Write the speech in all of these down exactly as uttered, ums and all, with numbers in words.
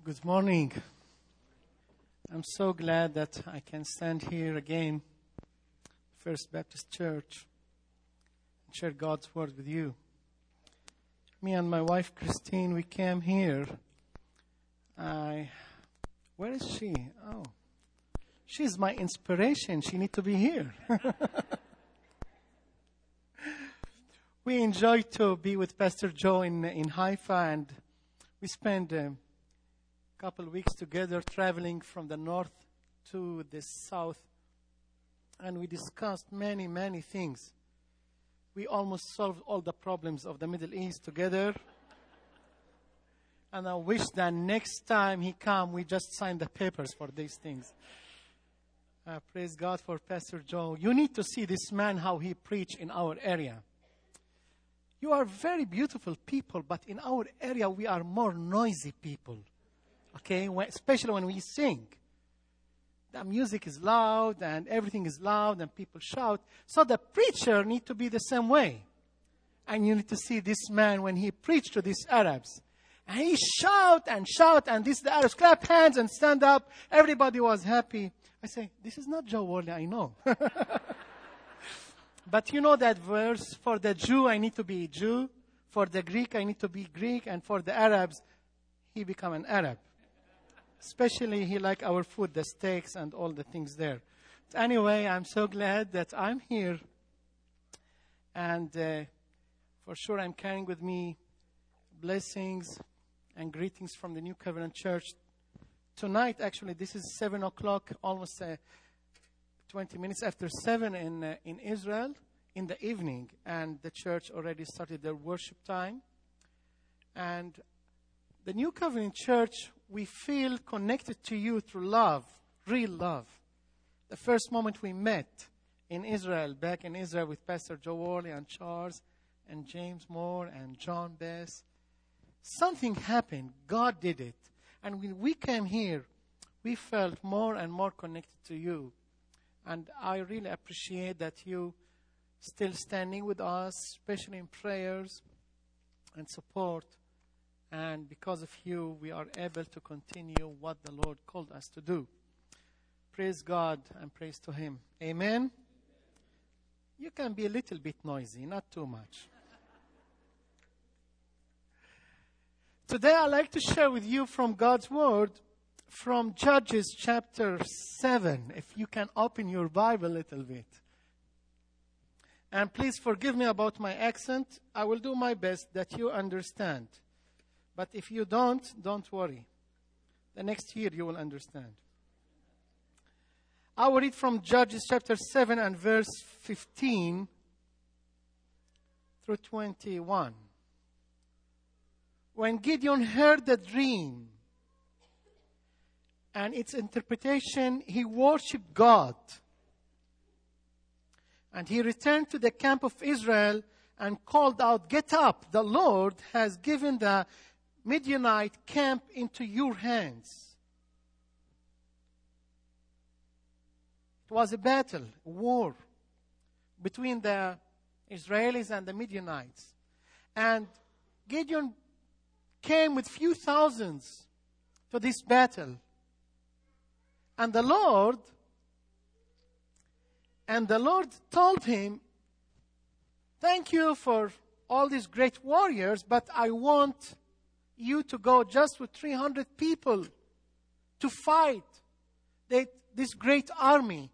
Good morning. I'm so glad that I can stand here again, First Baptist Church, and share God's word with you. Me and my wife, Christine, we came here. I, where is she? Oh, she's my inspiration. She needs to be here. We enjoy to be with Pastor Joe in in Haifa, and we spend a couple of weeks together traveling from the north to the south, and we discussed many, many things. We almost solved all the problems of the Middle East together. And I wish that next time he come, we just sign the papers for these things. Uh, praise God for Pastor Joe. You need to see this man, how he preach in our area. You are very beautiful people, but in our area, we are more noisy people. Okay, when, especially when we sing. The music is loud and everything is loud and people shout. So the preacher need to be the same way. And you need to see this man when he preached to these Arabs. And he shout and shout, and this the Arabs clap hands and stand up. Everybody was happy. I say, this is not Joe Worley, I know. But you know that verse, for the Jew I need to be Jew, for the Greek I need to be Greek, and for the Arabs he become an Arab. Especially he like our food, the steaks and all the things there. But anyway, I'm so glad that I'm here. And uh, for sure I'm carrying with me blessings and greetings from the New Covenant Church. Tonight, actually, this is seven o'clock, almost uh, twenty minutes after seven in, uh, in Israel in the evening. And the church already started their worship time. And the New Covenant Church, we feel connected to you through love, real love. The first moment we met in Israel, back in Israel with Pastor Joe Worley and Charles and James Moore and John Bess, something happened. God did it. And when we came here, we felt more and more connected to you. And I really appreciate that you still standing with us, especially in prayers and support. And because of you, we are able to continue what the Lord called us to do. Praise God and praise to Him. Amen. You can be a little bit noisy, not too much. Today I'd like to share with you from God's Word, from Judges chapter seven. If you can open your Bible a little bit. And please forgive me about my accent. I will do my best that you understand. But if you don't, don't worry. The next year you will understand. I will read from Judges chapter seven and verse fifteen through twenty-one. When Gideon heard the dream and its interpretation, he worshipped God. And he returned to the camp of Israel and called out, "Get up, the Lord has given the Midianite camp into your hands." It was a battle, a war between the Israelis and the Midianites. And Gideon came with few thousands to this battle. And the Lord, and the Lord told him, "Thank you for all these great warriors, but I want you to go just with three hundred people to fight they, this great army."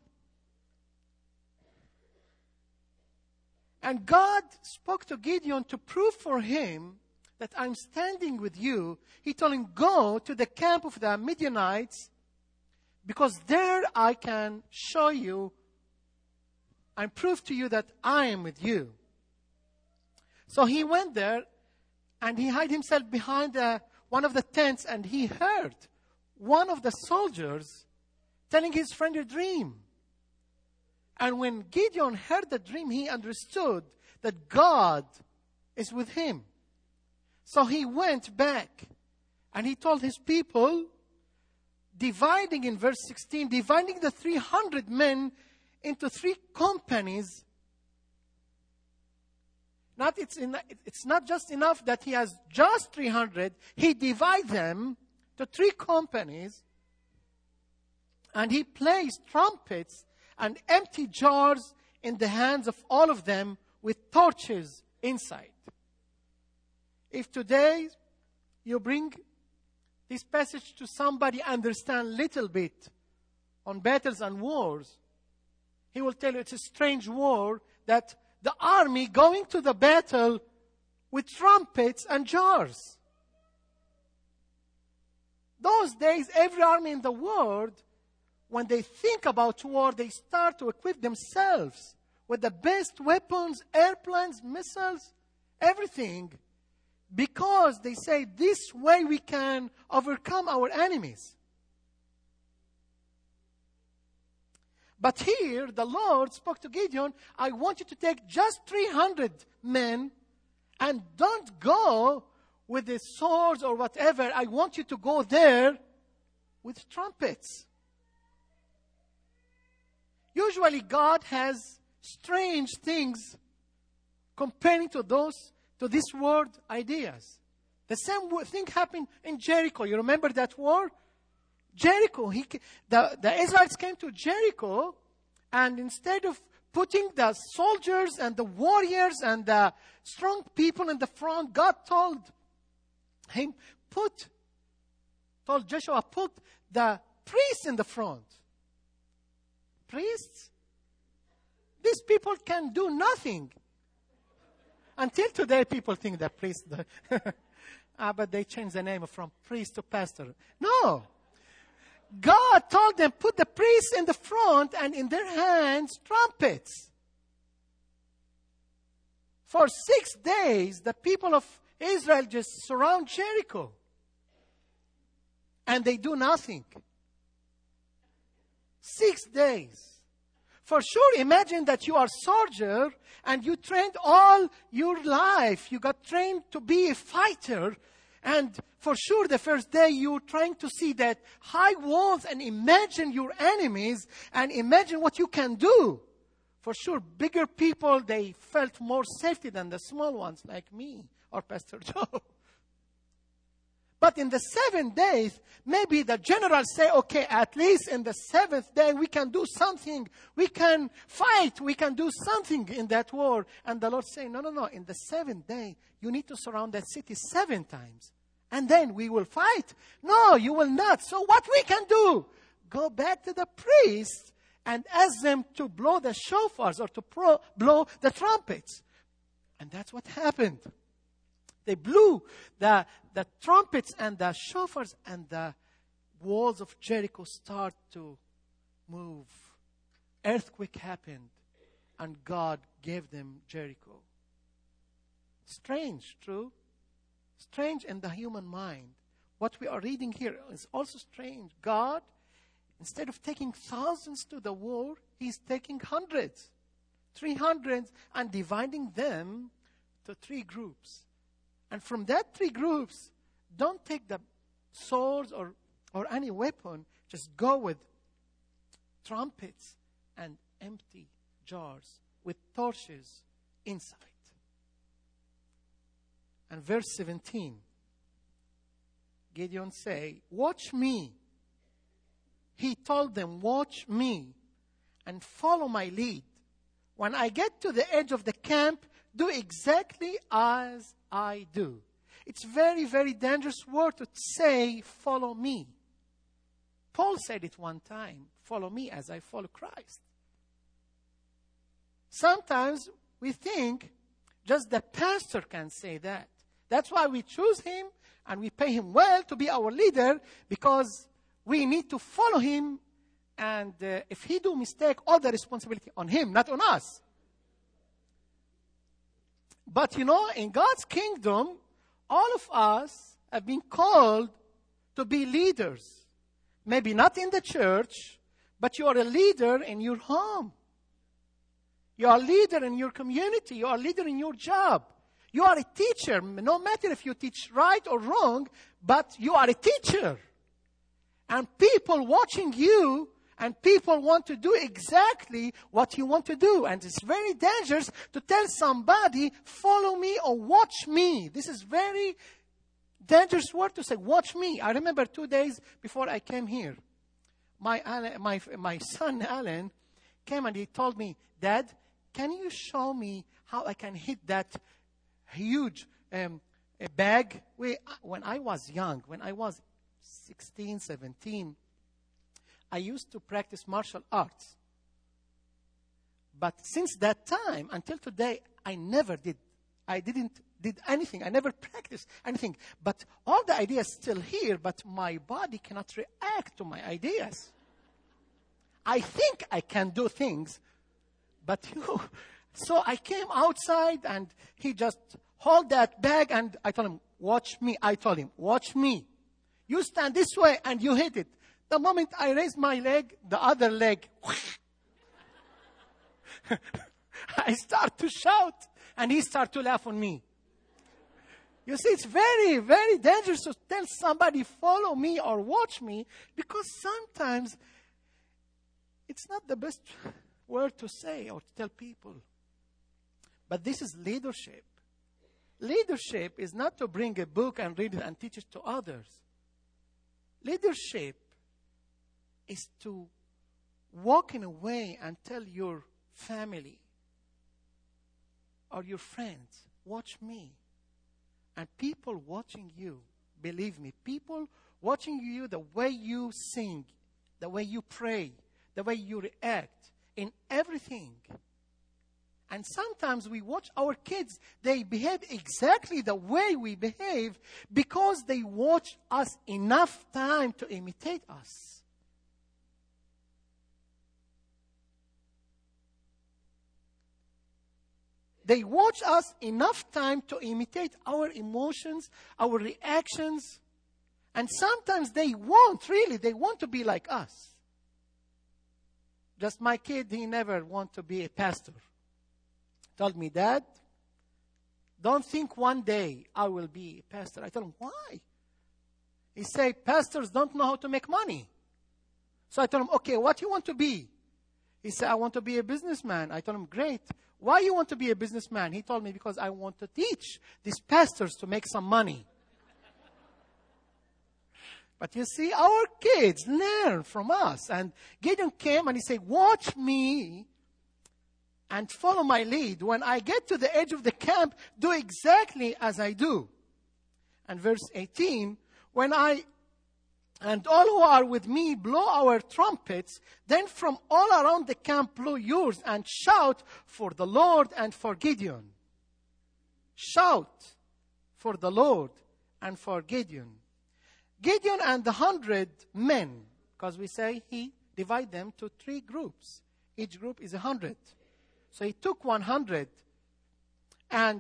And God spoke to Gideon to prove for him that I'm standing with you. He told him, "Go to the camp of the Midianites, because there I can show you and prove to you that I am with you." So he went there. And he hid himself behind uh, one of the tents, and he heard one of the soldiers telling his friend a dream. And when Gideon heard the dream, he understood that God is with him. So he went back, and he told his people, dividing in verse sixteen, dividing the three hundred men into three companies. Not it's, in, it's not just enough that he has just three hundred. He divides them to three companies, and he placed trumpets and empty jars in the hands of all of them with torches inside. If today you bring this passage to somebody understand little bit on battles and wars, he will tell you it's a strange war that the army going to the battle with trumpets and jars. Those days, every army in the world, when they think about war, they start to equip themselves with the best weapons, airplanes, missiles, everything, because they say this way we can overcome our enemies. But here, the Lord spoke to Gideon, I want you to take just three hundred men and don't go with the swords or whatever. I want you to go there with trumpets. Usually God has strange things comparing to those, to this word ideas. The same thing happened in Jericho. You remember that war? Jericho. He, the, the Israelites came to Jericho, and instead of putting the soldiers and the warriors and the strong people in the front, God told him, put, told Joshua, put the priests in the front. Priests? These people can do nothing. Until today, people think that priests, ah, but they changed the name from priest to pastor. No. God told them, put the priests in the front and in their hands, trumpets. For six days, the people of Israel just surround Jericho. And they do nothing. Six days. For sure, imagine that you are a soldier and you trained all your life. You got trained to be a fighter. And for sure, the first day you're trying to see that high walls and imagine your enemies and imagine what you can do. For sure, bigger people, they felt more safety than the small ones like me or Pastor Joe. But in the seven days, maybe the generals say, okay, at least in the seventh day, we can do something. We can fight. We can do something in that war. And the Lord say, no, no, no. In the seventh day, you need to surround that city seven times. And then we will fight. No, you will not. So what we can do? Go back to the priests and ask them to blow the shofars or to pro- blow the trumpets. And that's what happened. They blew the, the trumpets and the shofars, and the walls of Jericho start to move. Earthquake happened, and God gave them Jericho. Strange, true? Strange in the human mind. What we are reading here is also strange. God, instead of taking thousands to the war, He's taking hundreds, three hundreds, and dividing them to three groups. And from that three groups, don't take the swords or, or any weapon. Just go with trumpets and empty jars with torches inside. And verse seventeen, Gideon say, watch me. He told them, watch me and follow my lead. When I get to the edge of the camp, do exactly as I do. It's very, very dangerous word to say, follow me. Paul said it one time, follow me as I follow Christ. Sometimes we think just the pastor can say that. That's why we choose him and we pay him well to be our leader, because we need to follow him, and uh, if he do mistake, all the responsibility on him, not on us. But you know, in God's kingdom, all of us have been called to be leaders. Maybe not in the church, but you are a leader in your home. You are a leader in your community. You are a leader in your job. You are a teacher. No matter if you teach right or wrong, but you are a teacher. And people watching you, and people want to do exactly what you want to do. And it's very dangerous to tell somebody, follow me or watch me. This is very dangerous word to say. Watch me. I remember two days before I came here, my, my, my son Alan came and he told me, Dad, can you show me how I can hit that huge um, bag? We, when I was young, when I was sixteen, seventeen, I used to practice martial arts. But since that time until today, I never did. I didn't did anything. I never practiced anything. But all the ideas still here, but my body cannot react to my ideas. I think I can do things, but you know, so I came outside and he just hold that bag and I told him, watch me. I told him, watch me. You stand this way and you hit it. The moment I raise my leg, the other leg, I start to shout and he start to laugh on me. You see, it's very, very dangerous to tell somebody, follow me or watch me, because sometimes it's not the best word to say or to tell people. But this is leadership. Leadership is not to bring a book and read it and teach it to others. Leadership is to walk in a way and tell your family or your friends, watch me. And people watching you, believe me, people watching you, the way you sing, the way you pray, the way you react in everything. And sometimes we watch our kids, they behave exactly the way we behave because they watch us enough time to imitate us. They watch us enough time to imitate our emotions, our reactions. And sometimes they want, really, they want to be like us. Just my kid, he never want to be a pastor. Told me, Dad, don't think one day I will be a pastor. I told him, why? He said, pastors don't know how to make money. So I told him, okay, what do you want to be? He said, I want to be a businessman. I told him, great. Why you want to be a businessman? He told me, because I want to teach these pastors to make some money. But you see, our kids learn from us. And Gideon came and he said, watch me and follow my lead. When I get to the edge of the camp, do exactly as I do. And verse eighteen, when I and all who are with me blow our trumpets, then from all around the camp blow yours and shout for the Lord and for Gideon. Shout for the Lord and for Gideon. Gideon and the hundred men, because we say he divided them to three groups. Each group is a hundred. So he took one hundred and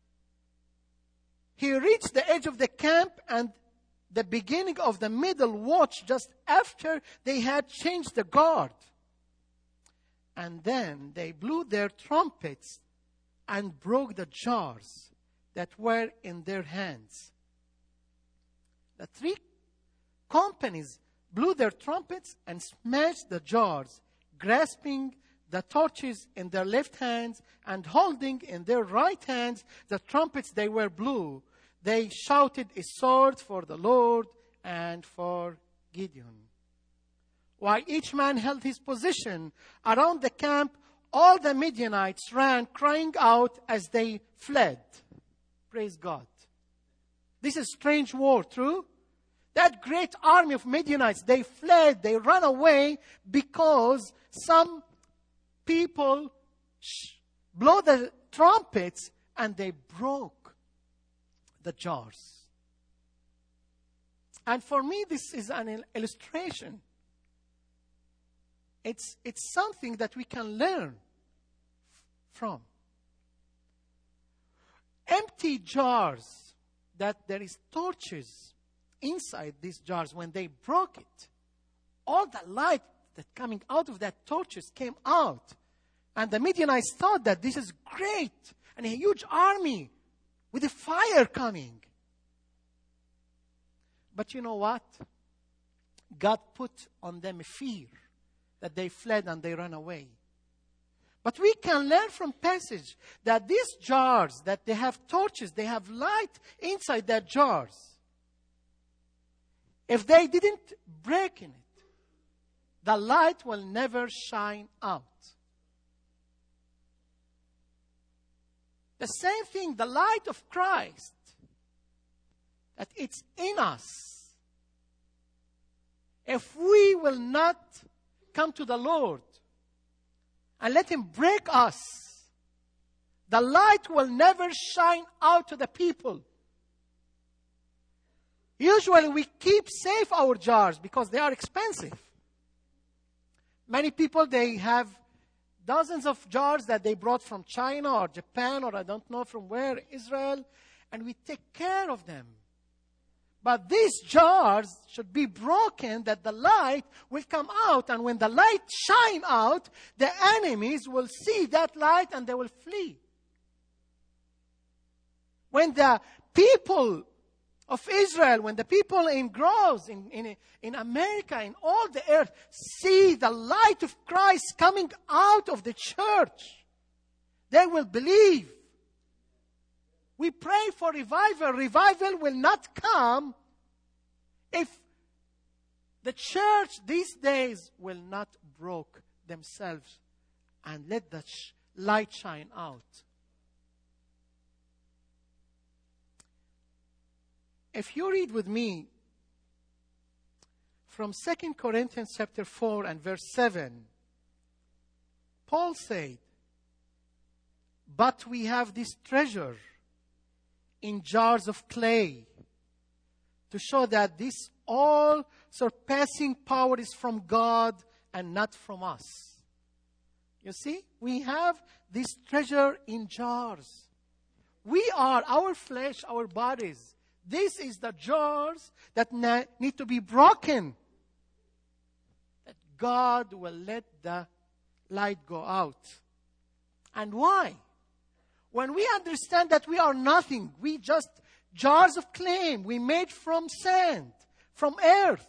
he reached the edge of the camp and the beginning of the middle watch just after they had changed the guard. And then they blew their trumpets and broke the jars that were in their hands. The three companies blew their trumpets and smashed the jars, grasping the torches in their left hands and holding in their right hands the trumpets they were blew. They shouted a sword for the Lord and for Gideon. While each man held his position around the camp, all the Midianites ran, crying out as they fled. Praise God. This is a strange war, true? That great army of Midianites, they fled, they ran away because some people blow the trumpets and they broke the jars. And for me, this is an illustration. It's, it's something that we can learn from. Empty jars, that there is torches inside these jars, when they broke it, all the light that coming out of that torches came out. And the Midianites thought that this is great, and a huge army with a fire coming. But you know what? God put on them a fear that they fled and they ran away. But we can learn from passage that these jars, that they have torches, they have light inside their jars. if they didn't break in it, the light will never shine out. The same thing, the light of Christ, that it's in us. If we will not come to the Lord and let Him break us, the light will never shine out to the people. Usually we keep safe our jars because they are expensive. Many people, they have dozens of jars that they brought from China or Japan or I don't know from where, Israel, and we take care of them. But these jars should be broken that the light will come out. And when the light shine out, the enemies will see that light and they will flee. When the people of Israel, when the people in groves, in, in, in America, in all the earth, see the light of Christ coming out of the church, they will believe. We pray for revival. Revival will not come if the church these days will not broke themselves and let the sh- light shine out. If you read with me from Second Corinthians chapter four and verse seven, Paul said, "But we have this treasure in jars of clay to show that this all surpassing power is from God and not from us." You see, we have this treasure in jars. We are, our flesh, our bodies, this is the jars that na- need to be broken. That God will let the light go out. And why? When we understand that we are nothing, we just jars of clay, we made from sand, from earth.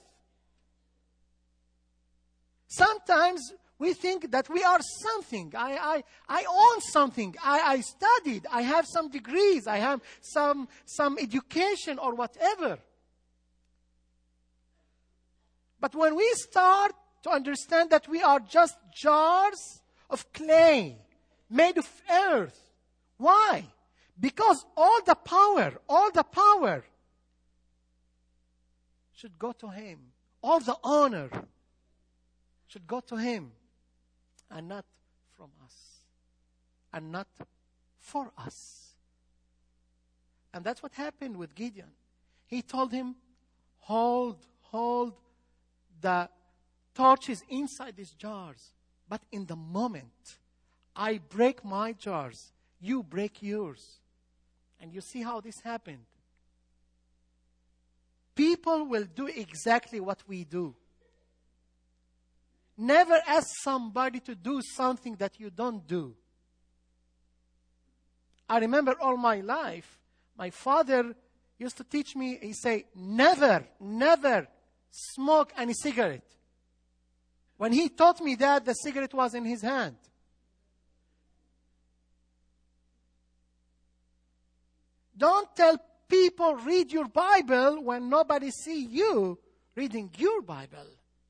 Sometimes we think that we are something. I, I, I own something. I, I studied. I have some degrees. I have some, some education or whatever. But when we start to understand that we are just jars of clay made of earth, why? Because all the power, all the power should go to Him. All the honor should go to Him. And not from us. And not for us. And that's what happened with Gideon. He told him, hold, hold the torches inside these jars. But in the moment I break my jars, you break yours. And you see how this happened. People will do exactly what we do. Never ask somebody to do something that you don't do. I remember all my life, my father used to teach me, he say, never, never smoke any cigarette. When he taught me that, the cigarette was in his hand. Don't tell people read your Bible when nobody see you reading your Bible.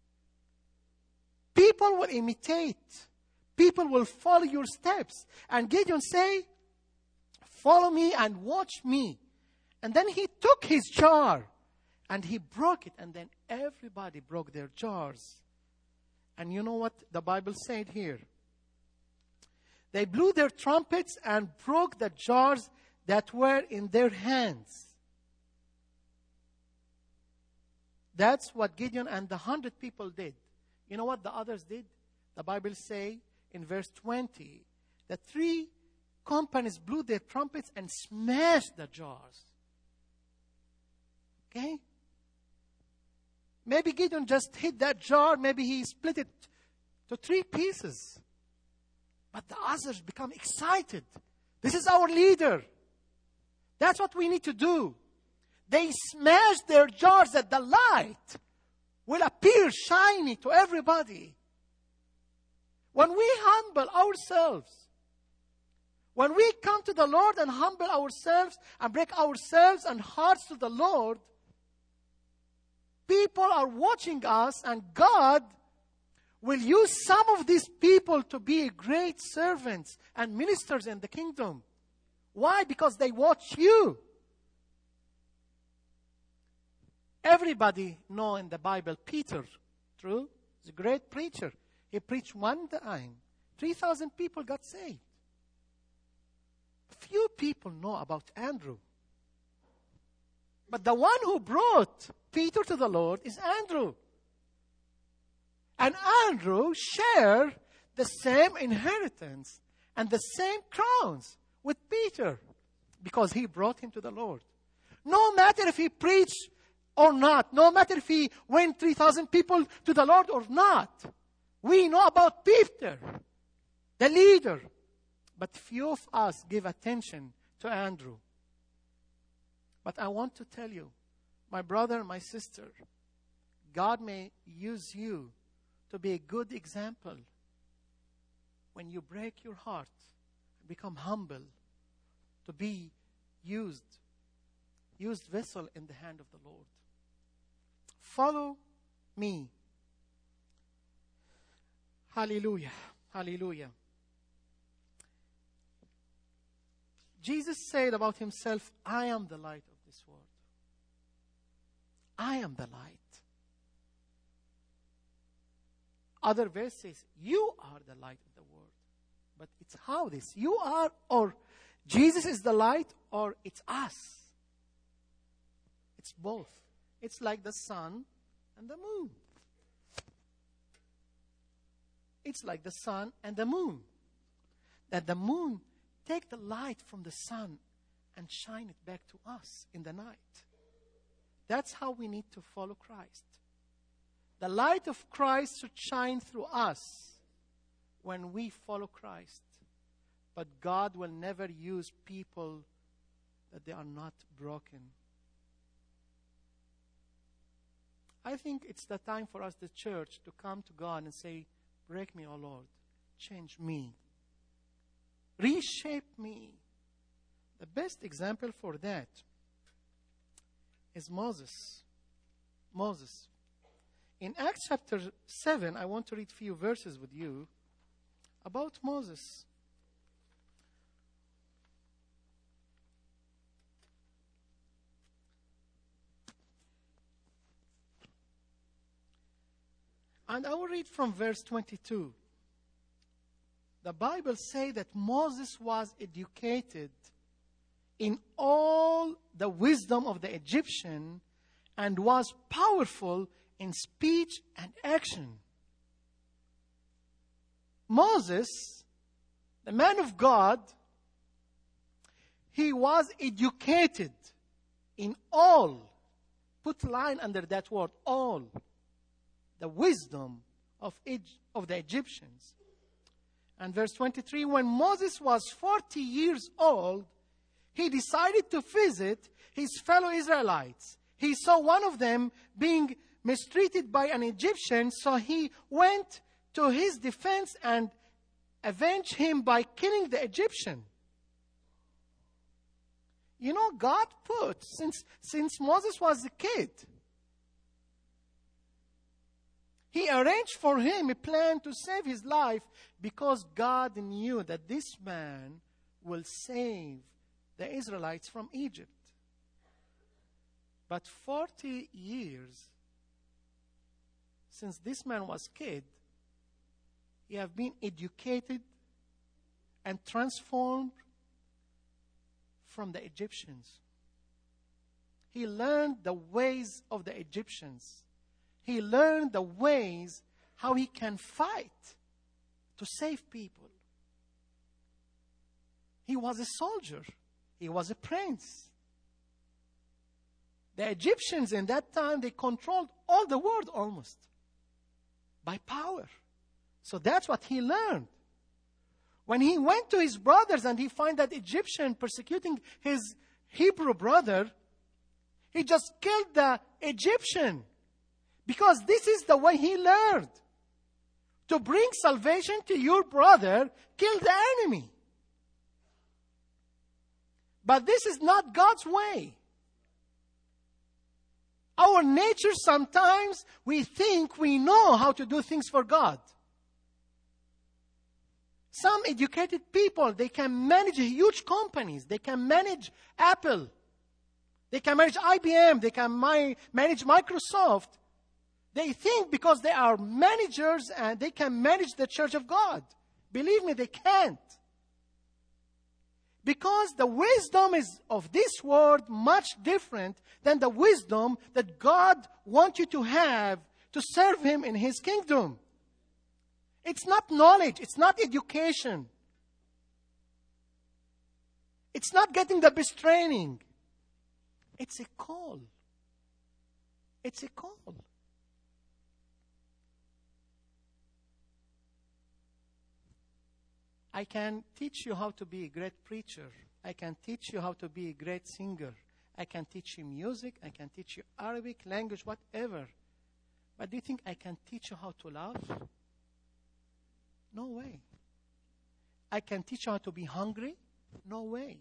People will imitate. People will follow your steps. And Gideon say, follow me and watch me. And then he took his jar and he broke it. And then everybody broke their jars. And you know what the Bible said here? They blew their trumpets and broke the jars that were in their hands. That's what Gideon and the hundred people did. You know what the others did? The Bible say in verse twenty, the three companies blew their trumpets and smashed the jars. Okay? Maybe Gideon just hit that jar. Maybe he split it to three pieces. But the others become excited. This is our leader. That's what we need to do. They smashed their jars that the light will appear shiny to everybody. When we humble ourselves, when we come to the Lord and humble ourselves and break ourselves and hearts to the Lord, people are watching us, and God will use some of these people to be great servants and ministers in the kingdom. Why? Because they watch you. Everybody know in the Bible Peter, true? He's a great preacher. He preached one time. three thousand people got saved. Few people know about Andrew. But the one who brought Peter to the Lord is Andrew. And Andrew shared the same inheritance and the same crowns with Peter because he brought him to the Lord. No matter if he preached or not, no matter if he went three thousand people to the Lord or not, we know about Peter, the leader. But few of us give attention to Andrew. But I want to tell you, my brother, my sister, God may use you to be a good example when you break your heart, become humble, to be used, used vessel in the hand of the Lord. Follow me. Hallelujah. Hallelujah. Jesus said about himself, I am the light of this world. I am the light. Other verse says, you are the light of the world. But it's how this, you are, or Jesus is the light, or it's us. It's both. It's like the sun and the moon. It's like the sun and the moon. That the moon take the light from the sun and shine it back to us in the night. That's how we need to follow Christ. The light of Christ should shine through us when we follow Christ. But God will never use people that they are not broken. I think it's the time for us, the church, to come to God and say, break me, O Lord. Change me. Reshape me. The best example for that is Moses. Moses. In Acts chapter seven, I want to read a few verses with you about Moses. And I will read from verse twenty-two. The Bible says that Moses was educated in all the wisdom of the Egyptian and was powerful in speech and action. Moses, the man of God, he was educated in all. Put line under that word, all. The wisdom of, of the Egyptians. And verse twenty-three, when Moses was forty years old, he decided to visit his fellow Israelites. He saw one of them being mistreated by an Egyptian, so he went to his defense and avenged him by killing the Egyptian. You know, God put, since, since Moses was a kid, He arranged for him a plan to save his life because God knew that this man will save the Israelites from Egypt. But forty years since this man was a kid, he have been educated and transformed from the Egyptians. He learned the ways of the Egyptians. He learned the ways how he can fight to save people. He was a soldier. He was a prince. The Egyptians in that time, they controlled all the world almost by power. So that's what he learned. When he went to his brothers and he found that Egyptian persecuting his Hebrew brother, he just killed the Egyptian. Because this is the way he learned. To bring salvation to your brother, kill the enemy. But this is not God's way. Our nature sometimes, we think we know how to do things for God. Some educated people, they can manage huge companies. They can manage Apple. They can manage I B M. They can my, manage Microsoft. They think because they are managers and they can manage the church of God. Believe me, they can't. Because the wisdom is of this world much different than the wisdom that God wants you to have to serve Him in His kingdom. It's not knowledge. It's not education. It's not getting the best training. It's a call. It's a call. I can teach you how to be a great preacher. I can teach you how to be a great singer. I can teach you music. I can teach you Arabic, language, whatever. But do you think I can teach you how to love? No way. I can teach you how to be hungry? No way.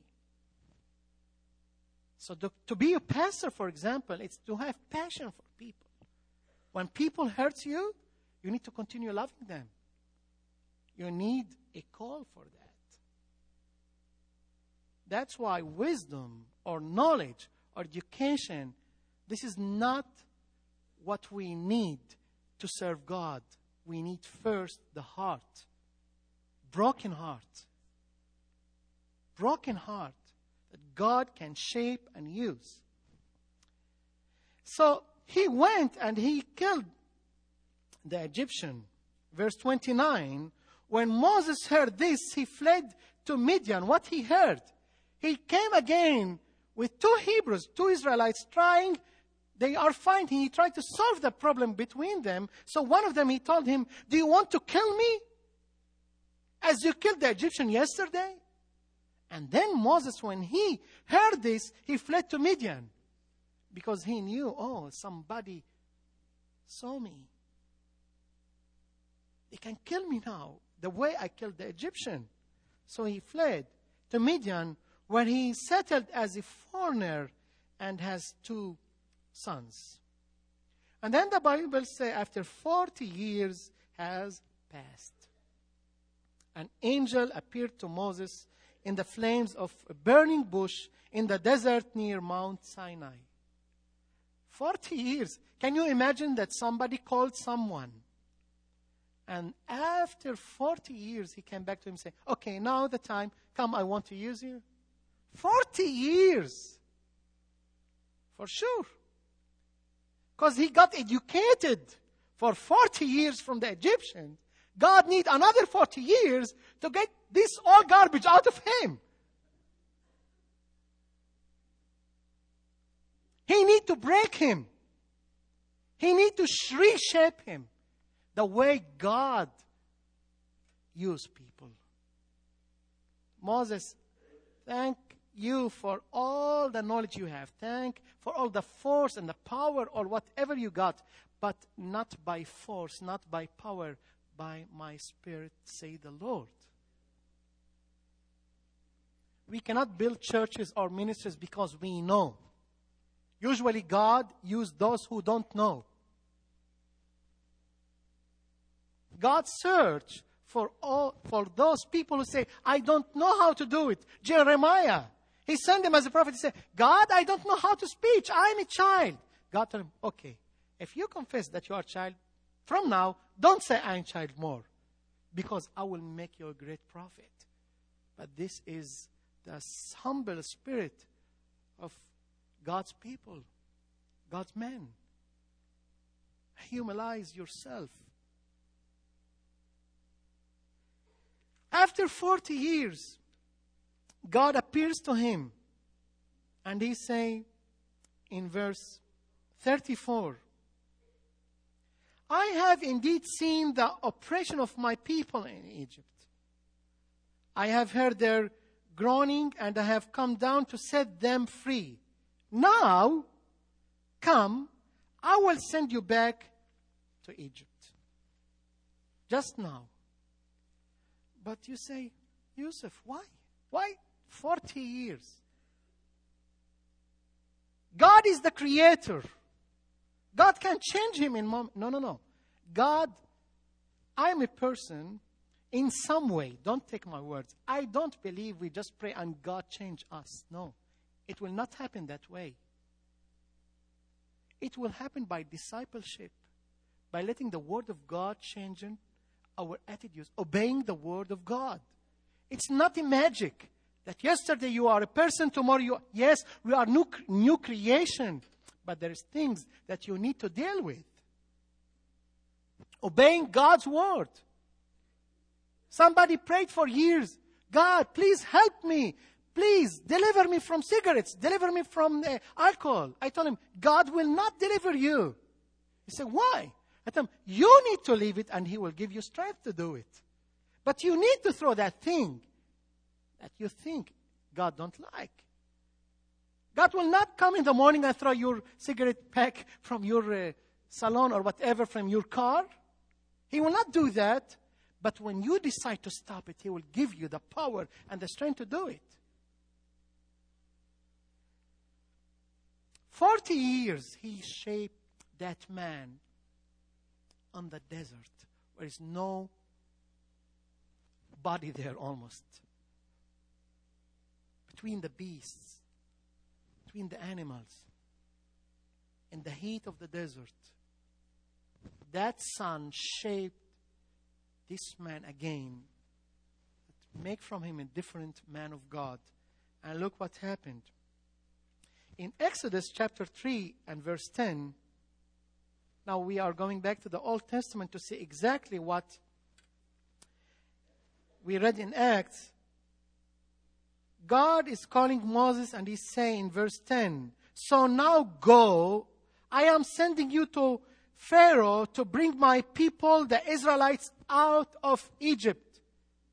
So the, to be a pastor, for example, it's to have passion for people. When people hurt you, you need to continue loving them. You need a call for that. That's why wisdom or knowledge or education, this is not what we need to serve God. We need first the heart. Broken heart. Broken heart that God can shape and use. So he went and he killed the Egyptian. Verse twenty-nine, when Moses heard this, he fled to Midian. What he heard? He came again with two Hebrews, two Israelites trying. They are fighting. He tried to solve the problem between them. So one of them, he told him, do you want to kill me as you killed the Egyptian yesterday? And then Moses, when he heard this, he fled to Midian. Because he knew, oh, somebody saw me. They can kill me now, the way I killed the Egyptian. So he fled to Midian, where he settled as a foreigner and has two sons. And then the Bible says, after forty years has passed, an angel appeared to Moses in the flames of a burning bush in the desert near Mount Sinai. forty years. Can you imagine that somebody called someone, and after forty years he came back to him and said, okay, now the time, come, I want to use you? forty years. For sure. Because he got educated for forty years from the Egyptians. God needs another forty years to get this all garbage out of him. He needs to break him. He needs to reshape him the way God used people. Moses, thank you for all the knowledge you have. Thank for all the force and the power or whatever you got. But not by force, not by power, by my spirit, say the Lord. We cannot build churches or ministries because we know. Usually God uses those who don't know. God search for all for those people who say, I don't know how to do it. Jeremiah, he sent him as a prophet. He said, God, I don't know how to speak. I'm a child. God told him, okay, if you confess that you are a child, from now, don't say I'm a child more, because I will make you a great prophet. But this is the humble spirit of God's people, God's men. Humanize yourself. After forty years, God appears to him, and he say in verse thirty-four, I have indeed seen the oppression of my people in Egypt. I have heard their groaning, and I have come down to set them free. Now, come, I will send you back to Egypt. Just now. But you say, Yusuf, why? Why forty years? God is the creator. God can change him in moment. No, no, no. God, I'm a person in some way. Don't take my words. I don't believe we just pray and God change us. No. It will not happen that way. It will happen by discipleship, by letting the Word of God change our attitudes, obeying the Word of God. It's not a magic that yesterday you are a person, tomorrow you are. Yes, we are new, new creation, but there's things that you need to deal with. Obeying God's Word. Somebody prayed for years. God, please help me. Please deliver me from cigarettes. Deliver me from uh, alcohol. I told him, God will not deliver you. He said, why? I told him, you need to leave it and He will give you strength to do it. But you need to throw that thing that you think God don't like. God will not come in the morning and throw your cigarette pack from your uh, salon or whatever from your car. He will not do that. But when you decide to stop it, He will give you the power and the strength to do it. Forty years He shaped that man on the desert. There is no body there almost. Between the beasts, between the animals, in the heat of the desert. That sun shaped this man again. Make from him a different man of God. And look what happened. In Exodus chapter three and verse ten, now we are going back to the Old Testament to see exactly what we read in Acts. God is calling Moses and He's saying in verse ten, so now go, I am sending you to Pharaoh to bring my people, the Israelites, out of Egypt.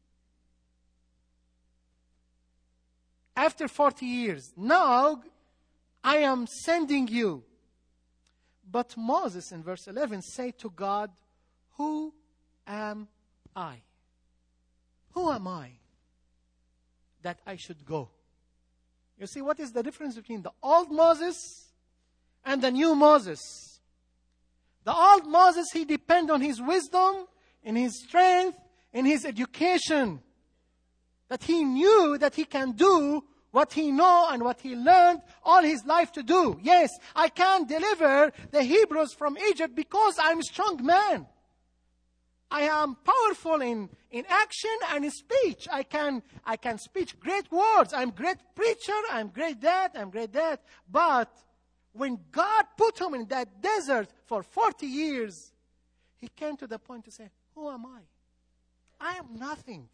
After forty years, now I am sending you. But Moses in verse eleven said to God, who am I? Who am I that I should go? You see, what is the difference between the old Moses and the new Moses? The old Moses, he depended on his wisdom, in his strength, in his education. That he knew that he can do what he know and what he learned all his life to do. Yes, I can deliver the Hebrews from Egypt because I'm a strong man. I am powerful in, in action and in speech. I can, I can speak great words. I'm a great preacher. I'm great that. I'm great that. But when God put him in that desert for forty years, he came to the point to say, who am I? I am nothing.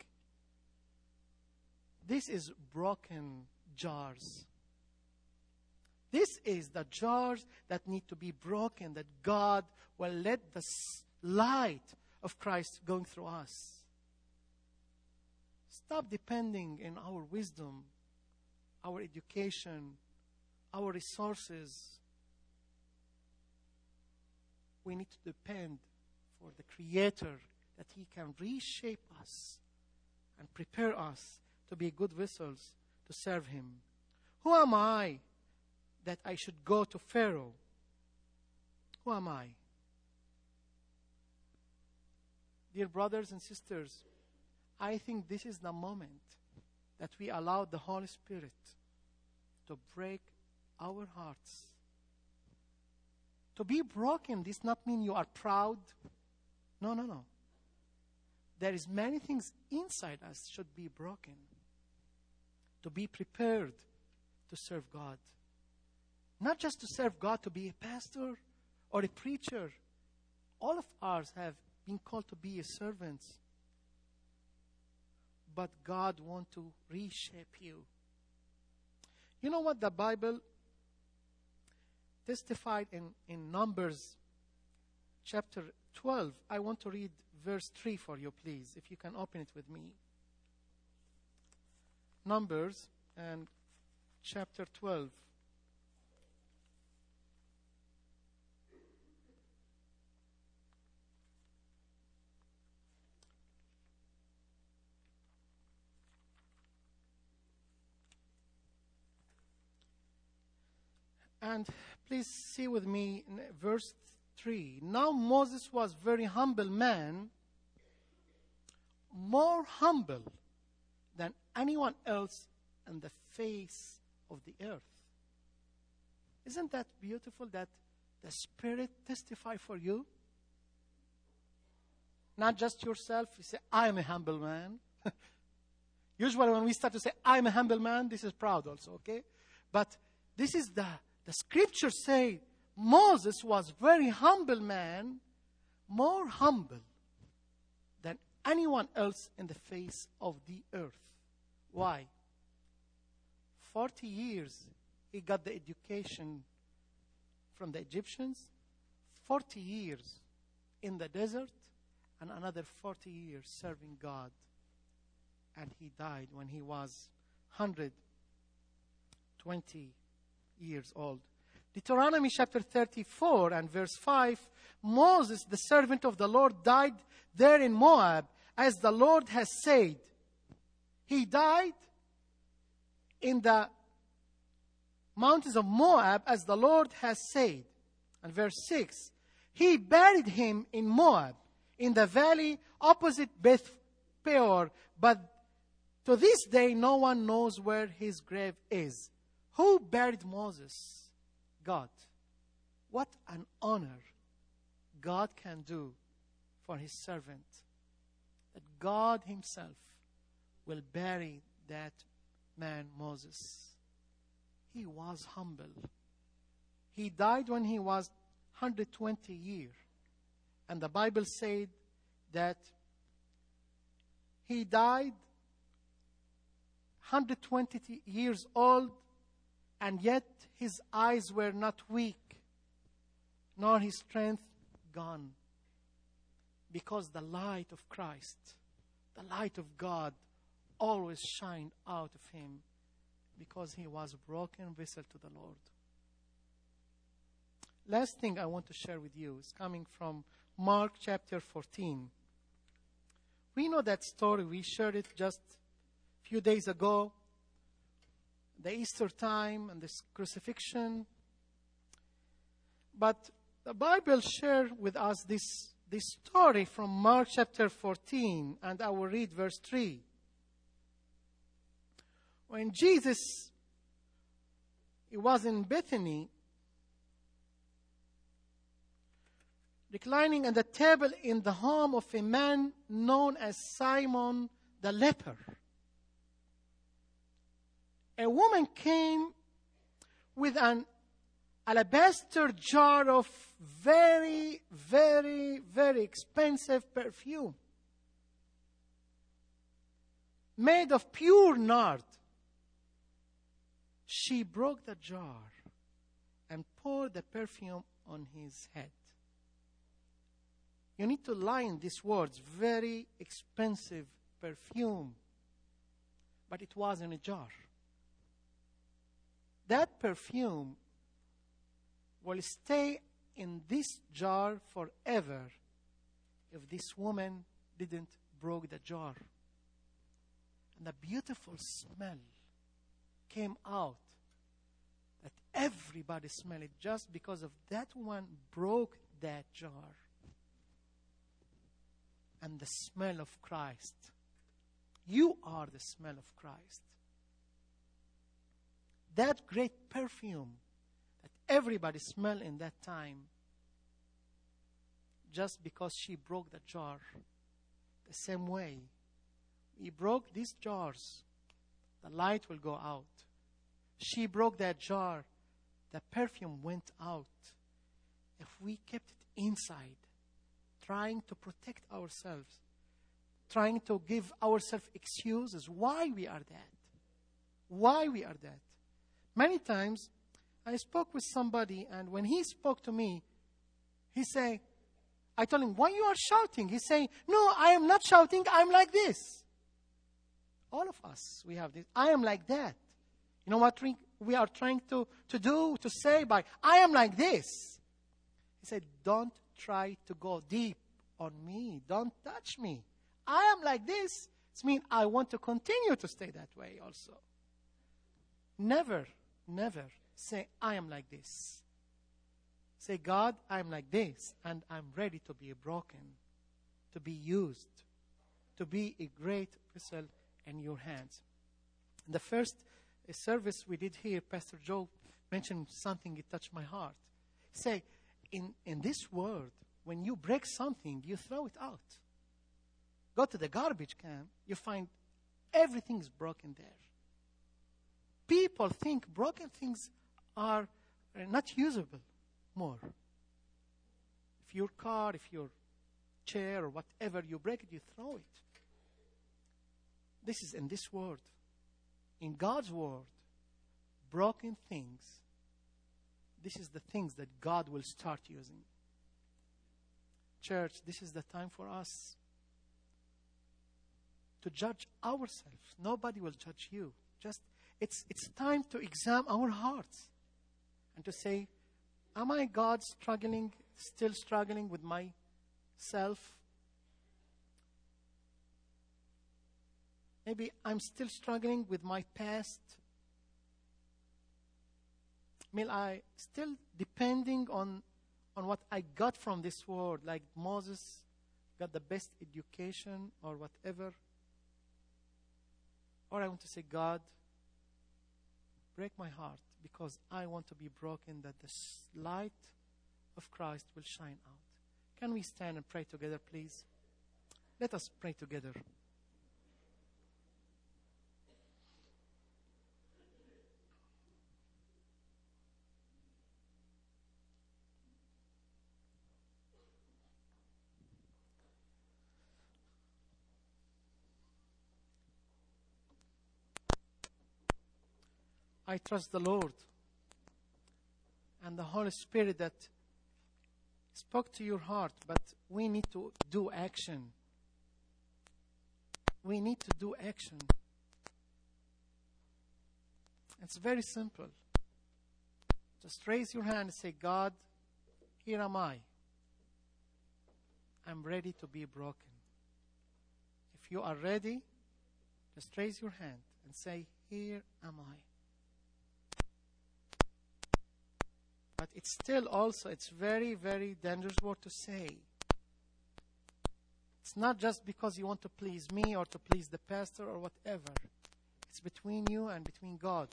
This is broken jars. This is the jars that need to be broken, that God will let the light of Christ going through us. Stop depending on our wisdom, our education, our resources. We need to depend for the Creator, that He can reshape us and prepare us to be good vessels to serve Him. Who am I that I should go to Pharaoh? Who am I? Dear brothers and sisters, I think this is the moment that we allow the Holy Spirit to break our hearts. To be broken does not mean you are proud. No, no, no. There is many things inside us should be broken. To be prepared to serve God. Not just to serve God, to be a pastor or a preacher. All of us have been called to be a servant. But God wants to reshape you. You know what the Bible testified in, in Numbers chapter twelve. I want to read verse three for you, please, if you can open it with me. Numbers and chapter twelve. And please see with me in verse three. Now Moses was very humble man, more humble than anyone else on the face of the earth. Isn't that beautiful that the Spirit testify for you? Not just yourself. You say, I am a humble man. Usually when we start to say, I am a humble man, this is proud also, okay? But this is the, the scripture say, Moses was very humble man, more humble than anyone else in the face of the earth. Why? Forty years he got the education from the Egyptians, forty years in the desert, and another forty years serving God. And he died when he was one hundred twenty years old. Deuteronomy chapter thirty-four and verse five, Moses, the servant of the Lord, died there in Moab, as the Lord has said. He died in the mountains of Moab, as the Lord has said. And verse six, he buried him in Moab, in the valley opposite Beth Peor, but to this day no one knows where his grave is. Who buried Moses? God. What an honor God can do for his servant. That God himself will bury that man Moses. He was humble. He died when he was one hundred twenty years. And the Bible said that he died one hundred twenty years old, and yet his eyes were not weak, nor his strength gone. Because the light of Christ, the light of God, always shined out of him, because he was a broken vessel to the Lord. Last thing I want to share with you is coming from Mark chapter fourteen. We know that story. We shared it just a few days ago. The Easter time and the crucifixion. But the Bible shares with us this, this story from Mark chapter fourteen, and I will read verse three. When Jesus he was in Bethany, reclining at the table in the home of a man known as Simon the leper, a woman came with an alabaster jar of very, very, very expensive perfume made of pure nard. She broke the jar and poured the perfume on his head. You need to line these words, very expensive perfume. But it was in a jar. That perfume will stay in this jar forever if this woman didn't break the jar. And the beautiful smell came out that everybody smelled it just because of that one broke that jar. And the smell of Christ. You are the smell of Christ. That great perfume that everybody smelled in that time, just because she broke the jar. The same way, he broke these jars, the light will go out. She broke that jar, the perfume went out. If we kept it inside, trying to protect ourselves, trying to give ourselves excuses why we are that, why we are that. Many times, I spoke with somebody, and when he spoke to me, he said, I told him, why you are shouting? He say, no, I am not shouting, I'm like this. All of us, we have this. I am like that. You know what we are trying to, to do, to say by, I am like this. He said, don't try to go deep on me. Don't touch me. I am like this. It means I want to continue to stay that way also. Never, never. Say, I am like this. Say, God, I'm like this, and I'm ready to be broken, to be used, to be a great vessel in your hands. In the first uh, service we did here, Pastor Joe mentioned something that touched my heart. Say, in, in this world, when you break something, you throw it out. Go to the garbage can, you find everything's broken there. People think broken things are not usable more. If your car, if your chair or whatever, you break it, you throw it. This is in this world. In God's world, broken things, this is the things that God will start using. Church, this is the time for us to judge ourselves. Nobody will judge you. Just it's it's time to examine our hearts and to say, am I, God, struggling, still struggling with myself? Maybe I'm still struggling with my past. May I still depending on, on what I got from this world, like Moses got the best education or whatever. Or I want to say, God, break my heart because I want to be broken, that the light of Christ will shine out. Can we stand and pray together, please? Let us pray together. I trust the Lord and the Holy Spirit that spoke to your heart, but we need to do action. We need to do action. It's very simple. Just raise your hand and say, God, here am I. I'm ready to be broken. If you are ready, just raise your hand and say, here am I. But it's still also, it's very, very dangerous word to say. It's not just because you want to please me or to please the pastor or whatever. It's between you and between God.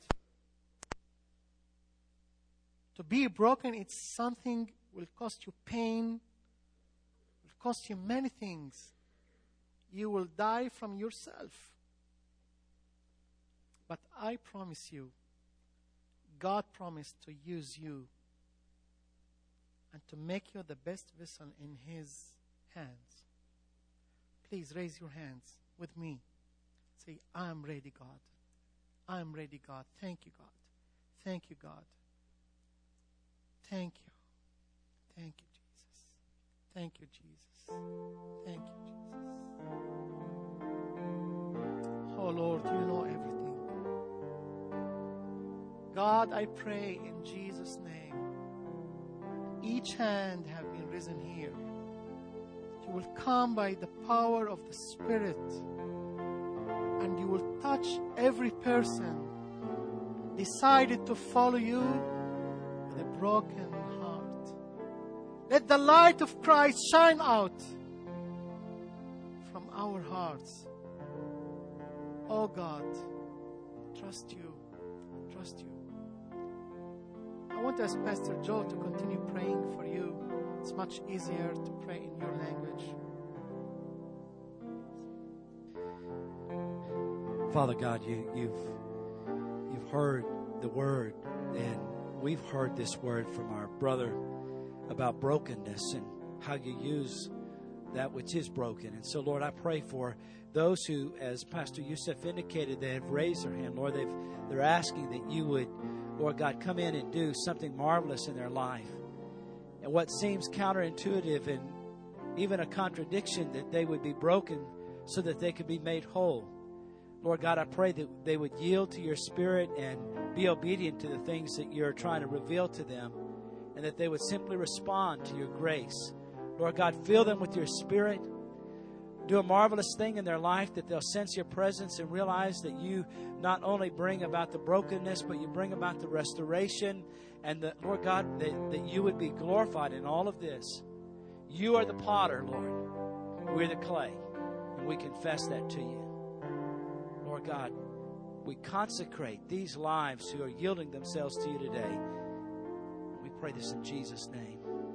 To be broken, it's something will cost you pain, will cost you many things. You will die from yourself. But I promise you, God promised to use you and to make you the best vessel in His hands. Please raise your hands with me. Say, I'm ready, God. I'm ready, God. Thank you, God. Thank you, God. Thank you. Thank you, Jesus. Thank you, Jesus. Thank you, Jesus. Oh, Lord, you know everything. God, I pray in Jesus' name, each hand have been risen here. You will come by the power of the Spirit and you will touch every person decided to follow you with a broken heart. Let the light of Christ shine out from our hearts. Oh God, trust you, trust you. I want to ask Pastor Joe to continue praying for you. It's much easier to pray in your language. Father God, you, you've you've heard the word, and we've heard this word from our brother about brokenness and how you use that which is broken. And so, Lord, I pray for those who, as Pastor Youssef indicated, they have raised their hand. Lord, they've they're asking that you would, Lord God, come in and do something marvelous in their life. And what seems counterintuitive and even a contradiction, that they would be broken so that they could be made whole. Lord God, I pray that they would yield to your Spirit and be obedient to the things that you're trying to reveal to them, and that they would simply respond to your grace. Lord God, fill them with your Spirit. do a marvelous thing in their life, that they'll sense your presence and realize that you not only bring about the brokenness, but you bring about the restoration. And that, Lord God, that, that you would be glorified in all of this. You are the potter, Lord. We're the clay. And we confess that to you. Lord God, we consecrate these lives who are yielding themselves to you today. We pray this in Jesus' name.